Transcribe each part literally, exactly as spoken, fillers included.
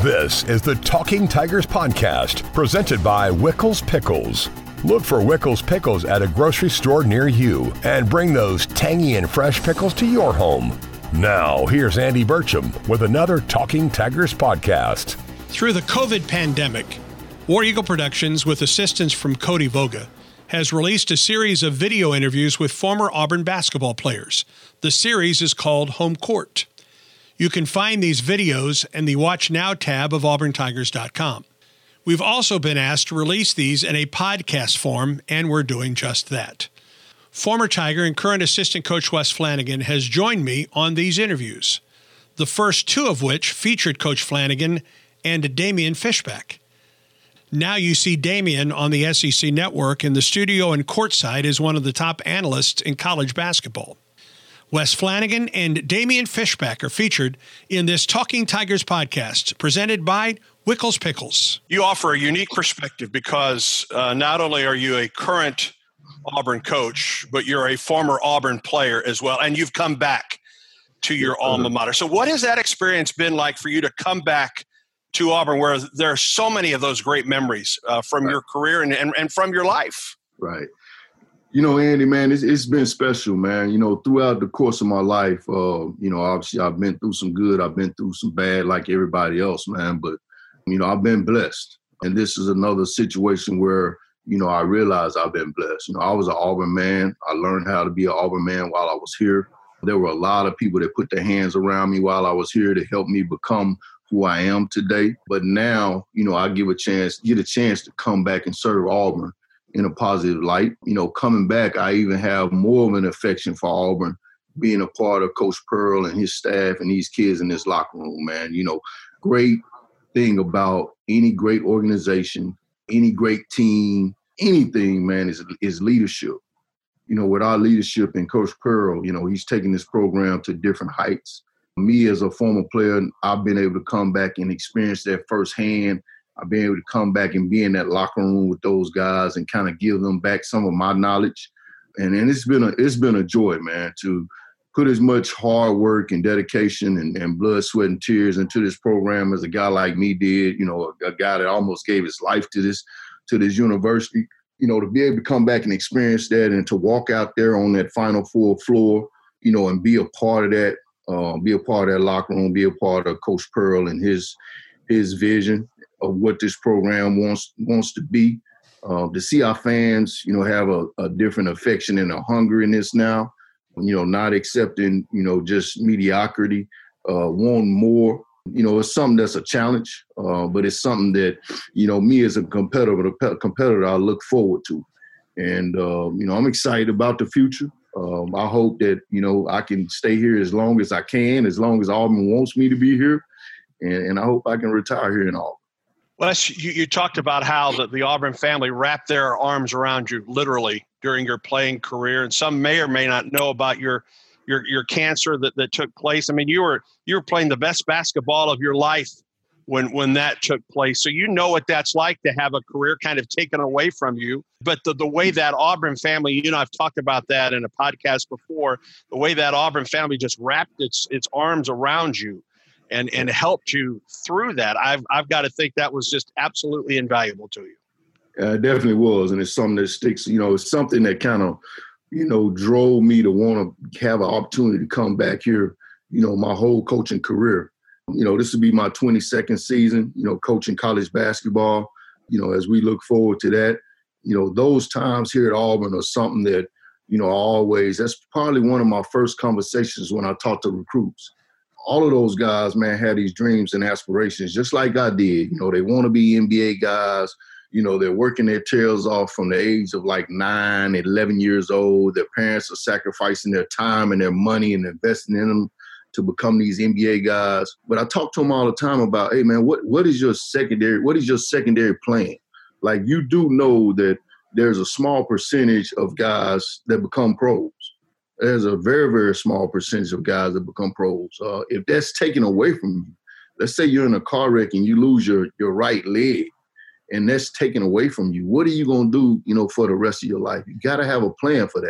This is the Talking Tigers podcast, presented by Wickles Pickles. Look for Wickles Pickles at a grocery store near you and bring those tangy and fresh pickles to your home. Now, here's Andy Burcham with another Talking Tigers podcast. Through the COVID pandemic, War Eagle Productions, with assistance from Cody Voga, has released a series of video interviews with former Auburn basketball players. The series is called Home Court. You can find these videos in the Watch Now tab of auburn tigers dot com. We've also been asked to release these in a podcast form, and we're doing just that. Former Tiger and current assistant coach Wes Flanagan has joined me on these interviews, the first two of which featured Coach Flanagan and Damian Fishback. Now you see Damian on the S E C Network in the studio and courtside as one of the top analysts in college basketball. Wes Flanagan and Damian Fishback are featured in this Talking Tigers podcast, presented by Wickles Pickles. You offer a unique perspective because uh, not only are you a current Auburn coach, but you're a former Auburn player as well, and you've come back to your alma mater. So what has that experience been like for you to come back to Auburn, where there are so many of those great memories uh, from right. your career and, and, and from your life? Right. You know, Andy, man, it's, it's been special, man. You know, throughout the course of my life, uh, you know, obviously I've been through some good. I've been through some bad like everybody else, man. But, you know, I've been blessed. And this is another situation where, you know, I realized I've been blessed. You know, I was an Auburn man. I learned how to be an Auburn man while I was here. There were a lot of people that put their hands around me while I was here to help me become who I am today. But now, you know, I give a chance, get a chance to come back and serve Auburn in a positive light. You know, coming back, I even have more of an affection for Auburn, being a part of Coach Pearl and his staff and these kids in this locker room, man. You know, great thing about any great organization, any great team, anything, man, is, is leadership. You know, with our leadership and Coach Pearl, you know, he's taking this program to different heights. Me as a former player, I've been able to come back and experience that firsthand. I've been able to come back and be in that locker room with those guys and kind of give them back some of my knowledge. And, and it's been a it's been a joy, man, to put as much hard work and dedication and, and blood, sweat, and tears into this program as a guy like me did. You know, a, a guy that almost gave his life to this to this university. You know, to be able to come back and experience that and to walk out there on that Final Four floor, you know, and be a part of that, uh, be a part of that locker room, be a part of Coach Pearl and his his vision of what this program wants wants to be. Uh, to see our fans, you know, have a, a different affection and a hunger in this now, you know, not accepting, you know, just mediocrity, uh, wanting more. You know, it's something that's a challenge, uh, but it's something that, you know, me as a competitor, competitor, I look forward to. And, uh, you know, I'm excited about the future. Um, I hope that, you know, I can stay here as long as I can, as long as Auburn wants me to be here. And, and I hope I can retire here in Auburn. Wes, you, you talked about how the, the Auburn family wrapped their arms around you literally during your playing career. And some may or may not know about your your your cancer that, that took place. I mean, you were you were playing the best basketball of your life when when that took place. So you know what that's like to have a career kind of taken away from you. But the, the way that Auburn family, you know, I've talked about that in a podcast before, the way that Auburn family just wrapped its its arms around you and and helped you through that. I've I've got to think that was just absolutely invaluable to you. Yeah, it definitely was. And it's something that sticks, you know, it's something that kind of, you know, drove me to want to have an opportunity to come back here, you know, my whole coaching career. You know, this will be my twenty-second season, you know, coaching college basketball. You know, as we look forward to that, you know, those times here at Auburn are something that, you know, always, that's probably one of my first conversations when I talk to recruits. All of those guys, man, had these dreams and aspirations, just like I did. You know, they want to be N B A guys. You know, they're working their tails off from the age of like nine, eleven years old. Their parents are sacrificing their time and their money and investing in them to become these N B A guys. But I talk to them all the time about, hey, man, what what is your secondary, what is your secondary plan? Like, you do know that there's a small percentage of guys that become pros. There's a very, very small percentage of guys that become pros. Uh, if that's taken away from you, let's say you're in a car wreck and you lose your, your right leg, and that's taken away from you, what are you going to do, you know, for the rest of your life? You got to have a plan for that.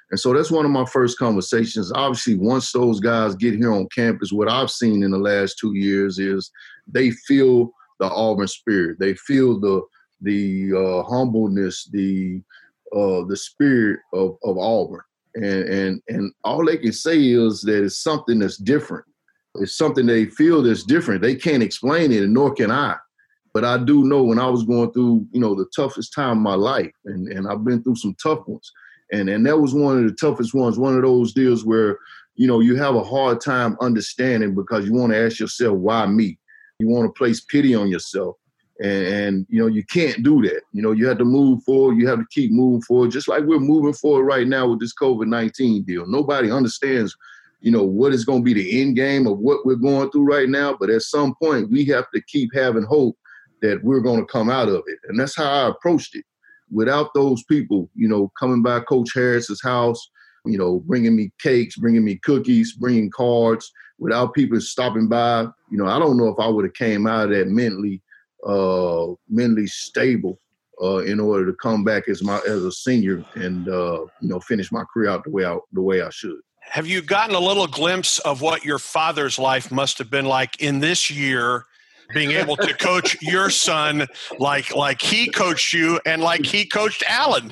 And so that's one of my first conversations. Obviously, once those guys get here on campus, what I've seen in the last two years is they feel the Auburn spirit. They feel the the uh, humbleness, the uh, the spirit of, of Auburn. And, and and all they can say is that it's something that's different. It's something they feel that's different. They can't explain it, and nor can I. But I do know when I was going through, you know, the toughest time of my life, and, and I've been through some tough ones. And and that was one of the toughest ones, one of those deals where, you know, you have a hard time understanding because you want to ask yourself, why me? You want to place pity on yourself. And, and, you know, you can't do that. You know, you have to move forward. You have to keep moving forward, just like we're moving forward right now with this COVID nineteen deal. Nobody understands, you know, what is going to be the end game of what we're going through right now. But at some point, we have to keep having hope that we're going to come out of it. And that's how I approached it. Without those people, you know, coming by Coach Harris's house, you know, bringing me cakes, bringing me cookies, bringing cards, without people stopping by, you know, I don't know if I would have came out of that mentally, uh, mentally stable uh, in order to come back as my as a senior and uh, you know, finish my career out the way I, the way I should. Have you gotten a little glimpse of what your father's life must have been like in this year, being able to coach your son like like he coached you and like he coached Allen?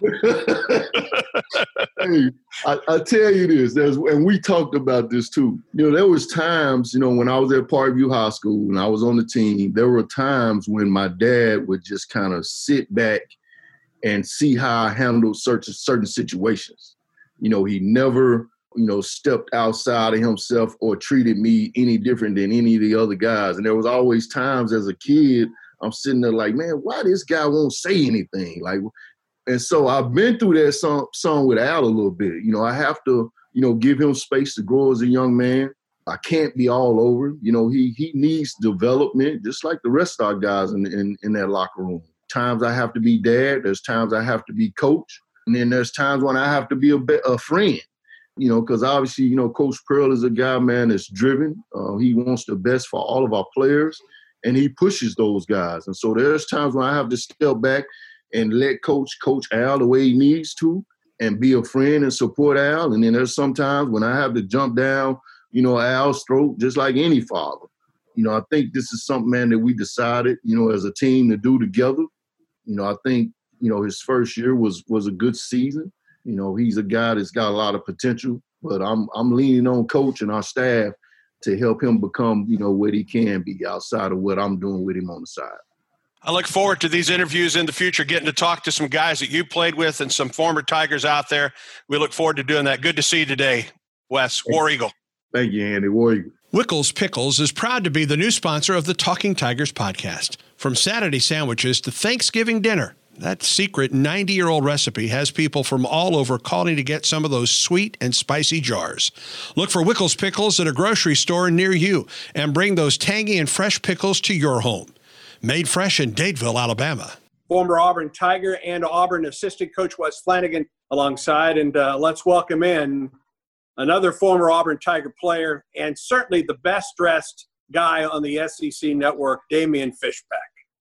Hey, I, I tell you this, there's, and we talked about this too. You know, there was times, you know, when I was at Parkview High School and I was on the team, there were times when my dad would just kind of sit back and see how I handled certain certain situations. You know, he never, you know, stepped outside of himself or treated me any different than any of the other guys. And there was always times as a kid, I'm sitting there like, man, why this guy won't say anything? Like, and so I've been through that some, some with Al a little bit. You know, I have to, you know, give him space to grow as a young man. I can't be all over. You know, he he needs development, just like the rest of our guys in, in, in that locker room. Times I have to be dad. There's times I have to be coach. And then there's times when I have to be a, a friend. You know, because obviously, you know, Coach Pearl is a guy, man, that's driven. Uh, he wants the best for all of our players, and he pushes those guys. And so there's times when I have to step back and let Coach coach Al the way he needs to and be a friend and support Al. And then there's sometimes when I have to jump down, you know, Al's throat, just like any father. You know, I think this is something, man, that we decided, you know, as a team to do together. You know, I think, you know, his first year was was a good season. You know, he's a guy that's got a lot of potential, but I'm I'm leaning on Coach and our staff to help him become, you know, what he can be outside of what I'm doing with him on the side. I look forward to these interviews in the future, getting to talk to some guys that you played with and some former Tigers out there. We look forward to doing that. Good to see you today, Wes. War Eagle. Thank you, Andy. War Eagle. Wickles Pickles is proud to be the new sponsor of the Talking Tigers podcast. From Saturday sandwiches to Thanksgiving dinner, that secret ninety-year-old recipe has people from all over calling to get some of those sweet and spicy jars. Look for Wickles Pickles at a grocery store near you and bring those tangy and fresh pickles to your home. Made fresh in Dadeville, Alabama. Former Auburn Tiger and Auburn assistant coach Wes Flanagan alongside, and uh, let's welcome in another former Auburn Tiger player and certainly the best-dressed guy on the S E C network, Damian Fishback.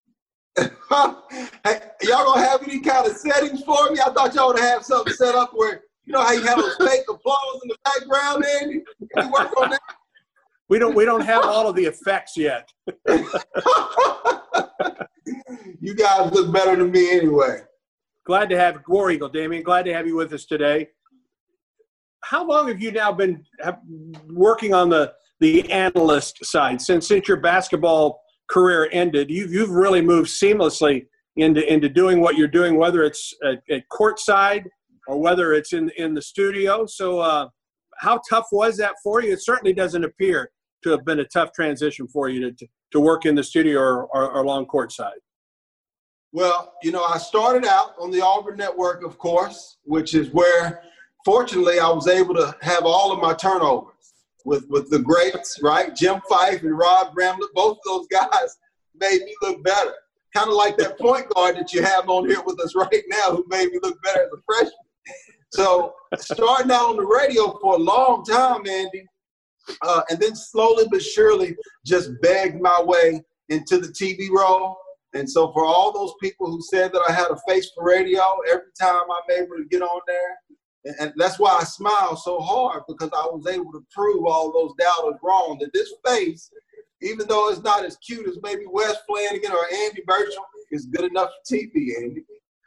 Hey, y'all gonna have any kind of settings for me? I thought y'all would have something set up where, you know how you have those fake applause in the background, Andy? Can you work on that? We don't we don't have all of the effects yet. You guys look better than me anyway. Glad to have War Eagle, Damian. Glad to have you with us today. How long have you now been have, working on the, the analyst side? Since since your basketball career ended, you've, you've really moved seamlessly into, into doing what you're doing, whether it's at, at courtside or whether it's in, in the studio. So uh, how tough was that for you? It certainly doesn't appear to have been a tough transition for you to, to, to work in the studio or, or, or along courtside. Well, you know, I started out on the Auburn Network, of course, which is where, fortunately, I was able to have all of my turnovers with, with the greats, right? Jim Fife and Rod Bramlett, both of those guys made me look better. Kind of like that point guard that you have on here with us right now who made me look better as a freshman. So starting out on the radio for a long time, Andy, uh, and then slowly but surely just begged my way into the T V role. And so for all those people who said that I had a face for radio, every time I'm able to get on there And that's why I smile so hard, because I was able to prove all those doubters wrong, that this face, even though it's not as cute as maybe Wes Flanagan or Andy Burchell, is good enough for T V, Andy.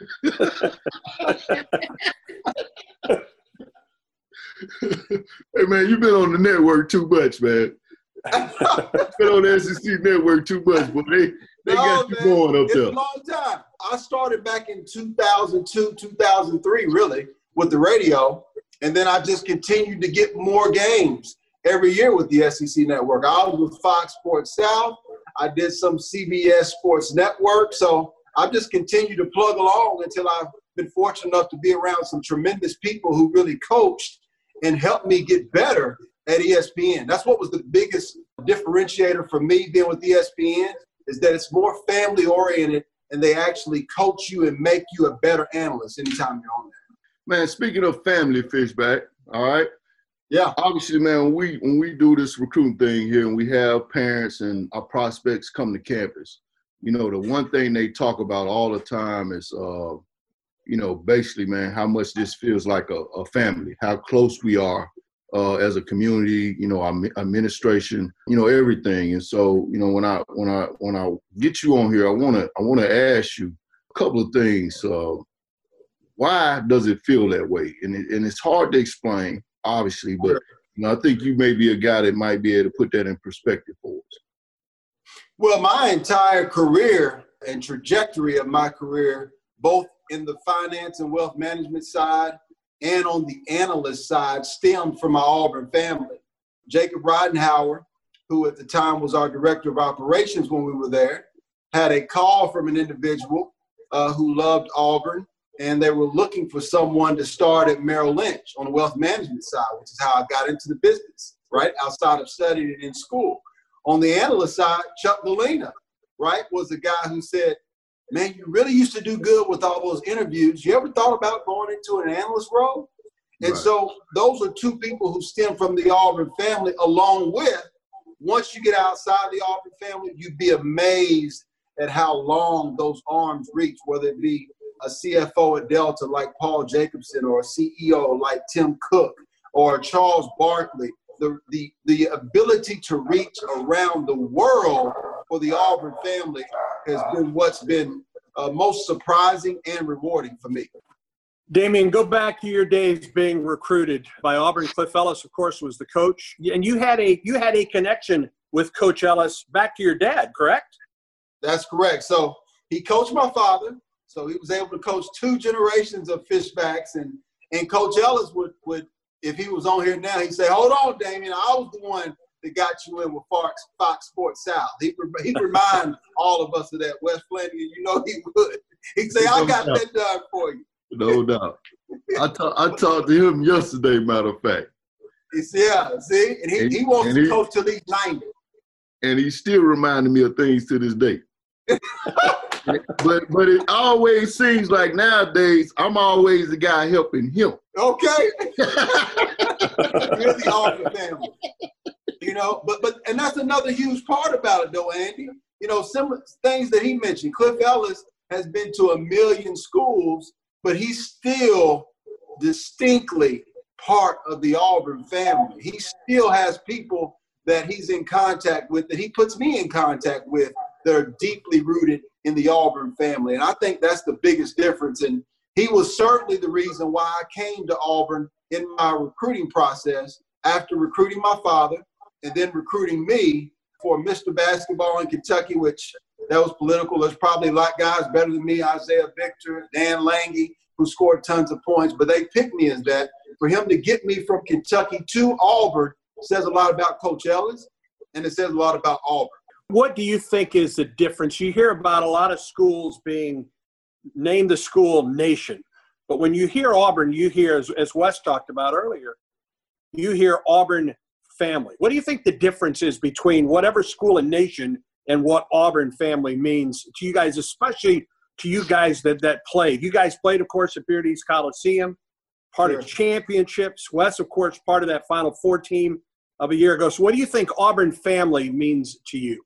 Hey, man, you've been on the network too much, man. Been on the S E C network too much, but they, they no, got you man, going up it's there. It's a long time. I started back in two thousand two, two thousand three, really, with the radio, and then I just continued to get more games every year with the S E C network. I was with Fox Sports South. I did some C B S Sports Network, so I've just continued to plug along until I've been fortunate enough to be around some tremendous people who really coached and helped me get better at E S P N. That's what was the biggest differentiator for me being with E S P N, is that it's more family oriented and they actually coach you and make you a better analyst anytime you're on there. Man, speaking of family, Fishback, all right? Yeah. Obviously, man, when we, when we do this recruiting thing here and we have parents and our prospects come to campus, you know, the one thing they talk about all the time is, uh, you know, basically, man, how much this feels like a, a family, how close we are uh, as a community, you know, our administration, you know, everything. And so, you know, when I when I when I get you on here, I wanna I wanna ask you a couple of things. Uh, why does it feel that way? And it, and it's hard to explain, obviously, but you know, I think you may be a guy that might be able to put that in perspective for us. Well, my entire career and trajectory of my career, both in the finance and wealth management side and on the analyst side, stemmed from my Auburn family. Jacob Ridenhour, who at the time was our director of operations when we were there, had a call from an individual uh, who loved Auburn, and they were looking for someone to start at Merrill Lynch on the wealth management side, which is how I got into the business, right, outside of studying it in school. On the analyst side, Chuck Galena, right, was the guy who said, man, you really used to do good with all those interviews. You ever thought about going into an analyst role? And right. So those are two people who stem from the Auburn family, along with, once you get outside the Auburn family, you'd be amazed at how long those arms reach, whether it be a C F O at Delta like Paul Jacobson, or a C E O like Tim Cook, or Charles Barkley. The, the, the ability to reach around the world for the Auburn family has been what's been uh, most surprising and rewarding for me. Damian, go back to your days being recruited by Auburn. Cliff Ellis, of course, was the coach, and you had a you had a connection with Coach Ellis back to your dad, correct? That's correct. So he coached my father, so he was able to coach two generations of Fishbacks, and and Coach Ellis would would. If he was on here now, he'd say, hold on, Damian, I was the one that got you in with Fox, Fox Sports South. He'd, he'd remind all of us of that. Wes Flanagan, you know he would. He'd say, I got that done for you. No doubt. I, ta- I talked to him yesterday, matter of fact. He said, yeah, see? And he, and, he wants to he, coach till he's ninety. And he still reminding me of things to this day. but but it always seems like nowadays I'm always the guy helping him. Okay. You're the Auburn family. You know, but but and that's another huge part about it though, Andy. You know, some things that he mentioned. Cliff Ellis has been to a million schools, but he's still distinctly part of the Auburn family. He still has people that he's in contact with, that he puts me in contact with, that are deeply rooted in the Auburn family. And I think that's the biggest difference. And he was certainly the reason why I came to Auburn in my recruiting process, after recruiting my father and then recruiting me for Mister Basketball in Kentucky, which that was political. There's probably a lot of guys better than me, Isaiah Victor, Dan Lange, who scored tons of points, but they picked me as that. For him to get me from Kentucky to Auburn says a lot about Coach Ellis, and it says a lot about Auburn. What do you think is the difference? You hear about a lot of schools being named the school nation, but when you hear Auburn, you hear, as, as Wes talked about earlier, you hear Auburn family. What do you think the difference is between whatever school and nation and what Auburn family means to you guys, especially to you guys that, that played? You guys played, of course, at Beard East Coliseum, part sure. of championships. Wes, of course, part of that Final Four team of a year ago. So what do you think Auburn family means to you?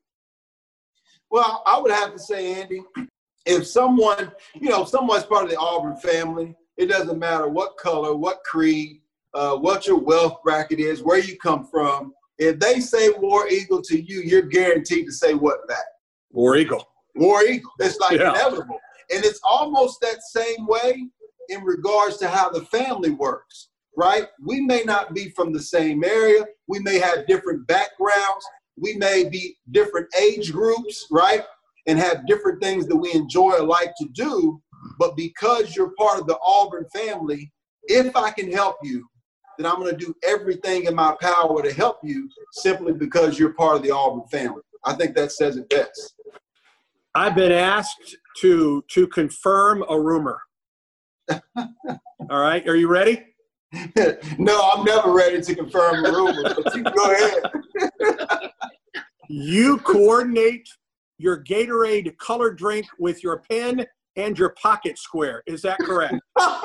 Well, I would have to say, Andy, if someone, you know, if someone's part of the Auburn family, It doesn't matter what color, what creed, uh, what your wealth bracket is, where you come from. If they say War Eagle to you, you're guaranteed to say what back? War Eagle. War Eagle. It's like Yeah. inevitable. And it's almost that same way in regards to how the family works, right? We may not be from the same area. We may have different backgrounds. We may be different age groups, right? And have different things that we enjoy or like to do. But because you're part of the Auburn family, if I can help you, then I'm going to do everything in my power to help you simply because you're part of the Auburn family. I think that says it best. I've been asked to to confirm a rumor. All right, are you ready? No, I'm never ready to confirm a rumor, but you go ahead. You coordinate your Gatorade color drink with your pen and your pocket square. Is that correct?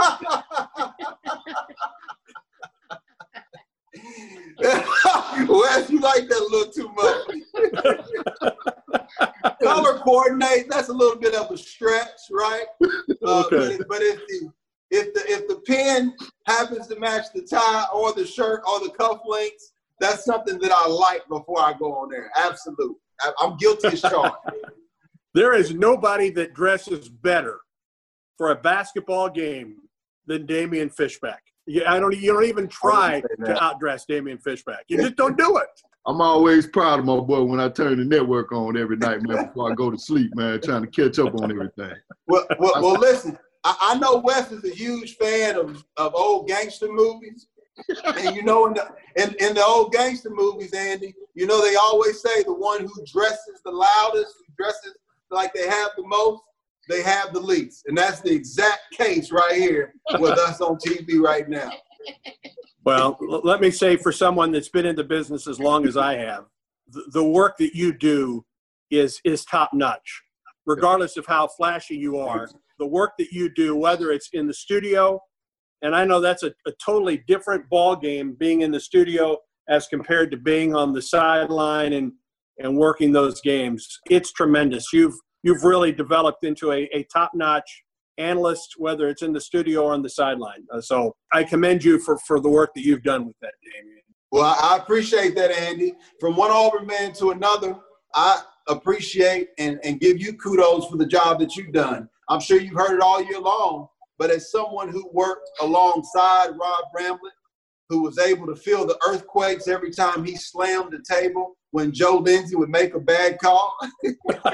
Wes, you like that a little too much. Color coordinate, that's a little bit of a stretch, right? Uh, Okay. But, but if the if the if the pen happens to match the tie or the shirt or the cufflinks, that's something that I like before I go on there. Absolutely. I, I'm guilty as charged. There is nobody that dresses better for a basketball game than Damian Fishback. Yeah, I don't. You don't even try to outdress Damian Fishback. You just don't do it. I'm always proud of my boy when I turn the network on every night, man, before I go to sleep, man, trying to catch up on everything. Well, well, well listen, I, I know Wes is a huge fan of, of old gangster movies. And, you know, in the, in, in the old gangster movies, Andy, you know, they always say the one who dresses the loudest, who dresses like they have the most, they have the least. And that's the exact case right here with us on T V right now. Well, l- let me say, for someone that's been in the business as long as I have, the, the work that you do is is top notch, regardless of how flashy you are. The work that you do, whether it's in the studio, and I know that's a, a totally different ball game, being in the studio as compared to being on the sideline and and working those games. It's tremendous. You've you've really developed into a, a top notch analyst, whether it's in the studio or on the sideline. Uh, so I commend you for, for the work that you've done with that, Damian. Well, I appreciate that, Andy. From one Auburn man to another, I appreciate and, and give you kudos for the job that you've done. I'm sure you've heard it all year long, but as someone who worked alongside Rob Bramlett, who was able to feel the earthquakes every time he slammed the table when Joe Lindsey would make a bad call, you,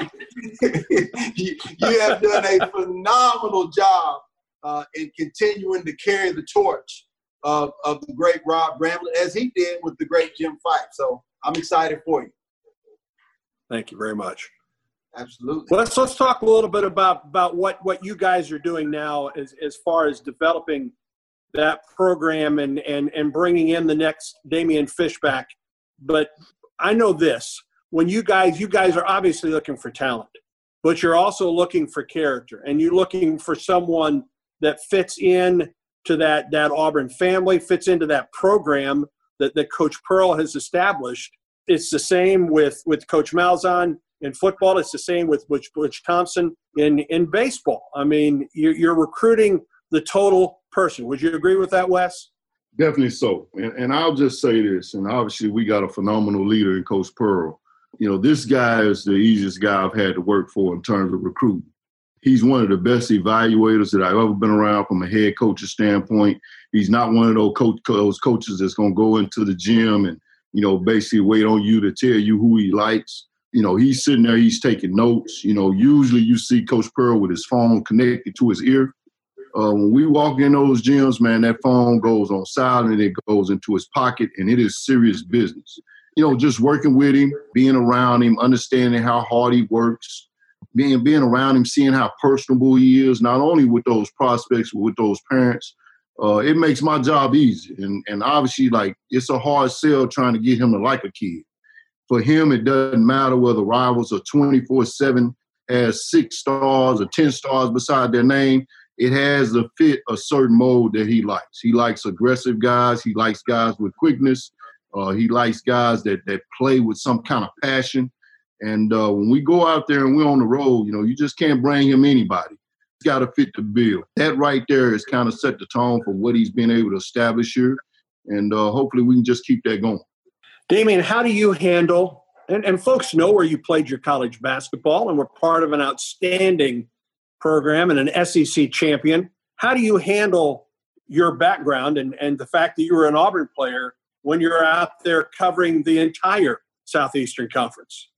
you have done a phenomenal job uh, in continuing to carry the torch of, of the great Rob Bramlett, as he did with the great Jim Fife. So I'm excited for you. Thank you very much. Absolutely. Well, let's let's talk a little bit about, about what, what you guys are doing now as, as far as developing that program and, and, and bringing in the next Damian Fishback. But I know this, when you guys, you guys are obviously looking for talent, but you're also looking for character, and you're looking for someone that fits in to that, that Auburn family, fits into that program that, that Coach Pearl has established. It's the same with, with Coach Malzahn in football. It's the same with Butch, Butch Thompson in, in baseball. I mean, you're, you're recruiting the total person. Would you agree with that, Wes? Definitely so. And, and I'll just say this, and obviously we got a phenomenal leader in Coach Pearl. You know, this guy is the easiest guy I've had to work for in terms of recruiting. He's one of the best evaluators that I've ever been around from a head coach's standpoint. He's not one of those, coach, those coaches that's going to go into the gym and, you know, basically wait on you to tell you who he likes. You know, he's sitting there, he's taking notes. You know, usually you see Coach Pearl with his phone connected to his ear. Uh, when we walk in those gyms, man, that phone goes on silent, it goes into his pocket, and it is serious business. You know, just working with him, being around him, understanding how hard he works, being being around him, seeing how personable he is, not only with those prospects, but with those parents. Uh, it makes my job easy. And, and obviously, like, it's a hard sell trying to get him to like a kid. For him, it doesn't matter whether rivals are twenty-four seven, has six stars or ten stars beside their name. It has to fit a certain mold that he likes. He likes aggressive guys. He likes guys with quickness. Uh, he likes guys that that play with some kind of passion. And uh, when we go out there and we're on the road, you know, you just can't bring him anybody. got to fit the bill. That right there has kind of set the tone for what he's been able to establish here. And uh, hopefully we can just keep that going. Damian, how do you handle, and, and folks know where you played your college basketball and were part of an outstanding program and an S E C champion. How do you handle your background and, and the fact that you were an Auburn player when you're out there covering the entire Southeastern Conference?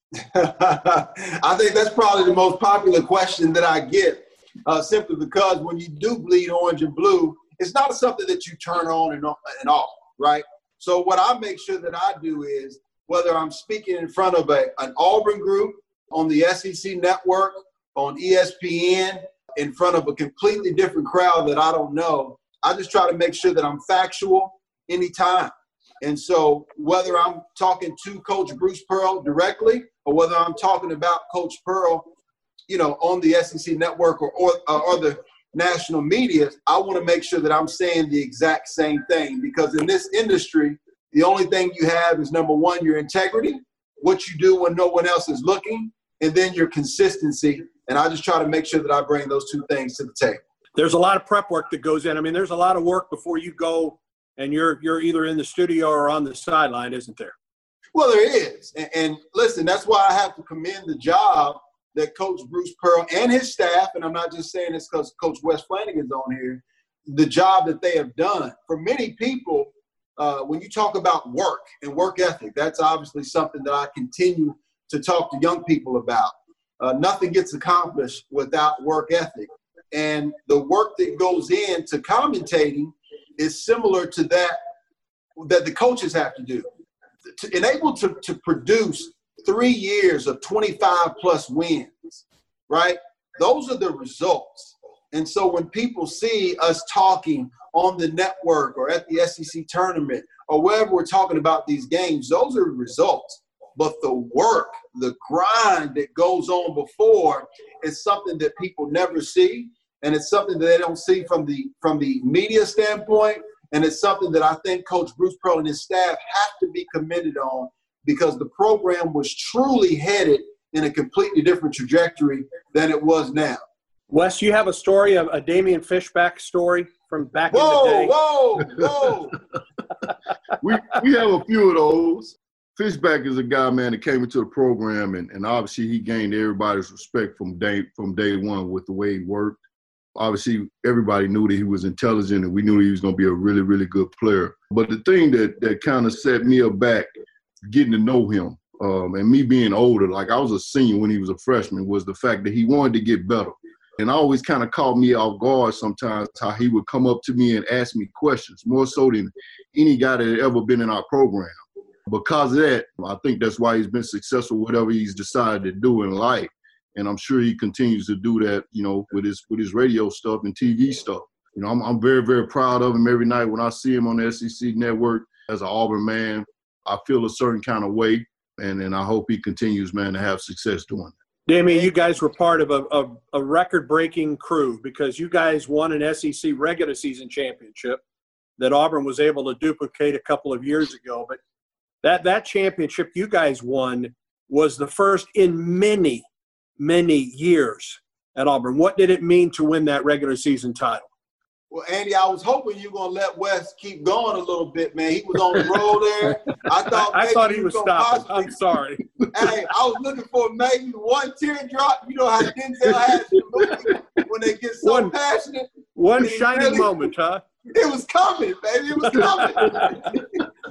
I think that's probably the most popular question that I get, uh, simply because when you do bleed orange and blue, it's not something that you turn on and, on and off, right? So what I make sure that I do is, whether I'm speaking in front of a, an Auburn group on the S E C network, on E S P N, in front of a completely different crowd that I don't know, I just try to make sure that I'm factual anytime. And so whether I'm talking to Coach Bruce Pearl directly or whether I'm talking about Coach Pearl, you know, on the S E C network or, or, or other national media, I want to make sure that I'm saying the exact same thing, because in this industry, the only thing you have is, number one, your integrity, what you do when no one else is looking, and then your consistency. And I just try to make sure that I bring those two things to the table. There's a lot of prep work that goes in. I mean, there's a lot of work before you go and you're you're either in the studio or on the sideline, isn't there? Well, there is. And, and listen, that's why I have to commend the job that Coach Bruce Pearl and his staff, and I'm not just saying this because Coach Wes Flanagan's on here, the job that they have done. For many people, uh, when you talk about work and work ethic, that's obviously something that I continue to talk to young people about. Uh, nothing gets accomplished without work ethic. And the work that goes into commentating is similar to that that the coaches have to do. To enable to, to produce three years of twenty-five plus wins, right? Those are the results. And so when people see us talking on the network or at the S E C tournament or wherever we're talking about these games, those are results. But the work, the grind that goes on before is something that people never see. And it's something that they don't see from the from the media standpoint. And it's something that I think Coach Bruce Pearl and his staff have to be commended on, because the program was truly headed in a completely different trajectory than it was now. Wes, you have a story, of a Damian Fishback story from back whoa, in the day. Whoa, whoa, whoa. we, we have a few of those. Fishback is a guy, man, that came into the program, and, and obviously he gained everybody's respect from day from day one with the way he worked. Obviously, everybody knew that he was intelligent, and we knew he was going to be a really, really good player. But the thing that, that kind of set me aback, getting to know him, um, and me being older, like I was a senior when he was a freshman, was the fact that he wanted to get better. And always kind of caught me off guard sometimes how he would come up to me and ask me questions, more so than any guy that had ever been in our program. Because of that, I think that's why he's been successful, whatever he's decided to do in life. And I'm sure he continues to do that, you know, with his with his radio stuff and T V stuff. You know, I'm, I'm very, very proud of him every night when I see him on the S E C network. As an Auburn man, I feel a certain kind of way, and, and I hope he continues, man, to have success doing that. Damian, you guys were part of a, a, a record-breaking crew, because you guys won an S E C regular season championship that Auburn was able to duplicate a couple of years ago. But that, that championship you guys won was the first in many, many years at Auburn. What did it mean to win that regular season title? Well, Andy, I was hoping you were going to let Wes keep going a little bit, man. He was on the roll there. I thought I, I thought he, he was, was stopping. Possibly, I'm sorry. Hey, I was looking for maybe one teardrop. You know how Denzel has the movie when they get so one, passionate. One shining really, moment, huh? It was coming, baby. It was coming.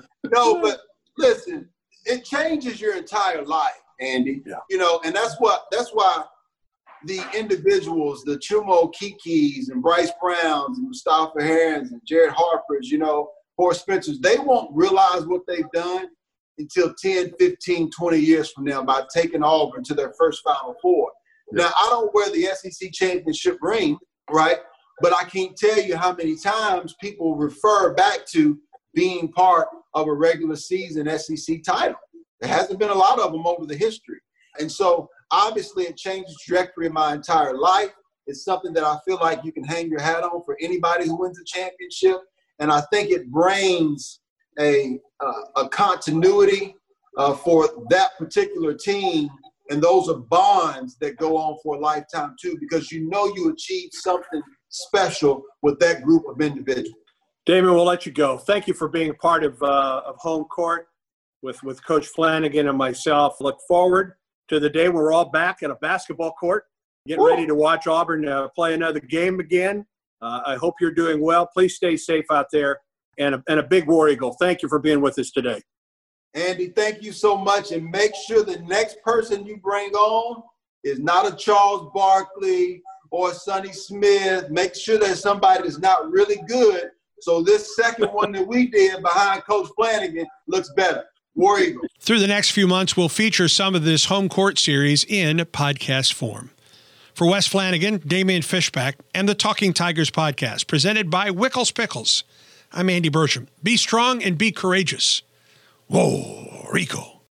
No, but listen, it changes your entire life, Andy. Yeah. You know, and that's what that's why the individuals, the Chumo Kikis and Bryce Browns and Mustafa Herons and Jared Harpers, you know, Horace Spencers, they won't realize what they've done until ten, fifteen, twenty years from now by taking Auburn to their first Final Four. Yeah. Now, I don't wear the S E C championship ring, right? But I can't tell you how many times people refer back to being part of a regular season S E C title. There hasn't been a lot of them over the history. And so, obviously, it changed the trajectory of my entire life. It's something that I feel like you can hang your hat on for anybody who wins a championship. And I think it brings a, uh, a continuity uh, for that particular team And those are bonds that go on for a lifetime too, because you know you achieved something special with that group of individuals. Damon, we'll let you go. Thank you for being a part of, uh, of Home Court with, with Coach Flanagan and myself. Look forward to the day we're all back at a basketball court, getting Woo! ready to watch Auburn uh, play another game again. Uh, I hope you're doing well. Please stay safe out there. And a, and a big War Eagle. Thank you for being with us today. Andy, thank you so much. And make sure the next person you bring on is not a Charles Barkley or a Sonny Smith. Make sure there's somebody that's not really good. So this second one that we did behind Coach Flanagan looks better. War Eagle. Through the next few months, we'll feature some of this Home Court series in podcast form. For Wes Flanagan, Damian Fishback, and the Talking Tigers podcast, presented by Wickles Pickles, I'm Andy Burcham. Be strong and be courageous. Whoa, Rico.